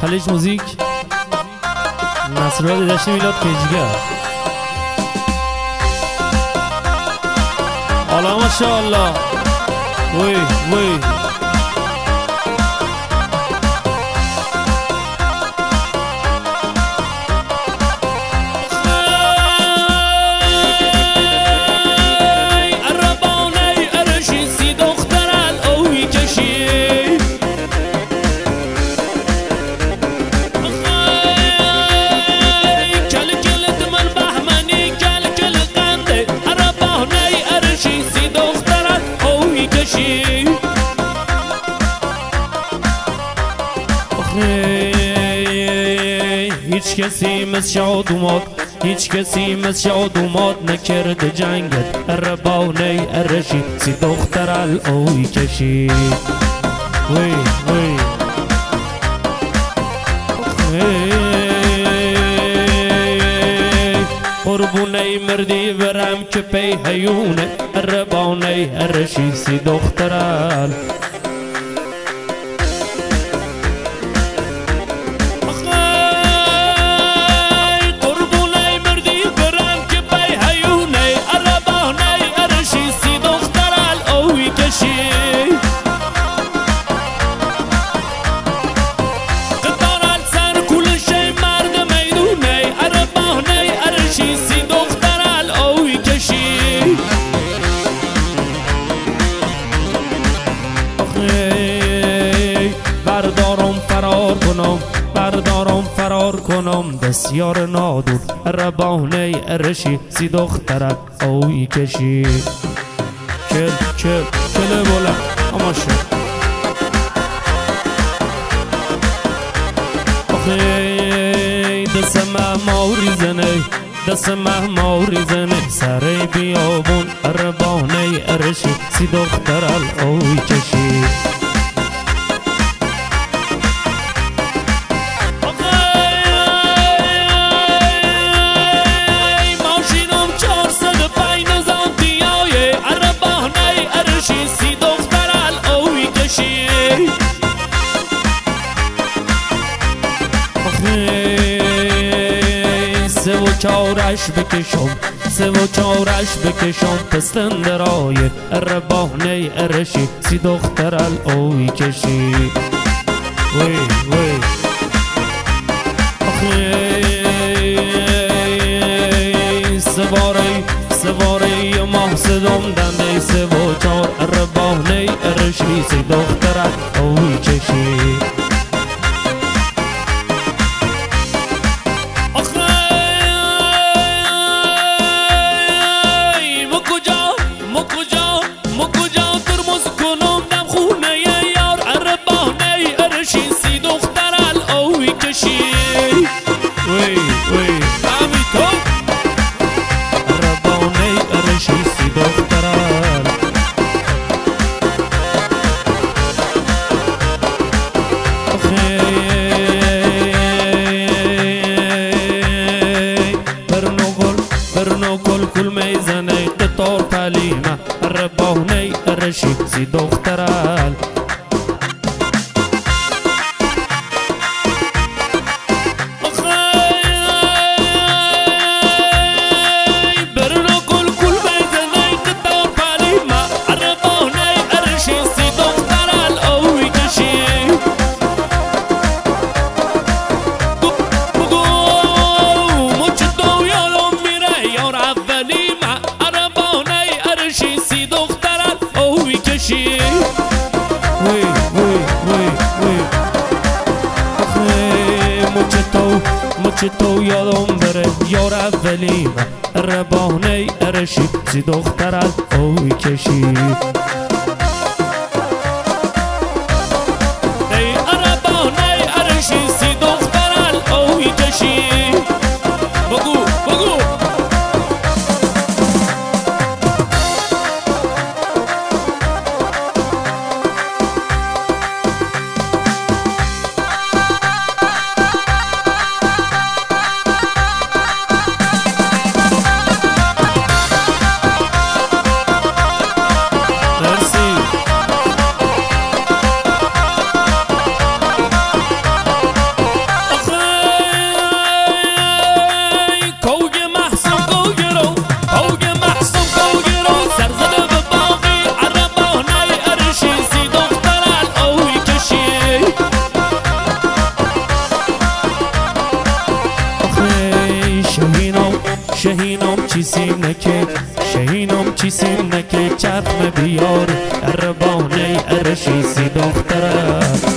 خلیج موزیک نصرالله دشت میلاد پیجگر حالا ماشاءالله وی وی هیچ کسی مثل شاد اومد هیچ کسی مثل شاد اومد نکرد جنگت ربانه ارشی سی دختر الوی کشی وی وی قربونه مردی برم که پی هیونه ربانه ارشی سی دختر بردارم فرار کنم بسیار نادر ربانه ارشی سی دخترت اوی کشی چل چل چل بولا اما شد آخی دست مهماوری زنه دست مهماوری زنه سر بیابون ربانه ارشی سی دخترت اوی کشی سه و چارش بکشم سه و چارش بکشم پستندرای ربانه ارشی سی دختر الوی کشی وی وی سواره ماه صدام دنده سه و چار ربانه ارشی سی دختر الوی کشی کل میزنه قطار پلیمه ربانه ارشی سی دخترال تو یادم بره یار اولیم ربانه ارشی سی دختر اوی کشی ای ربانه ارشی سی دختر اوی کشی بگو بگو نکه شهینم چیسیم نکه چرخم بیار اربانه ارشیسی دختره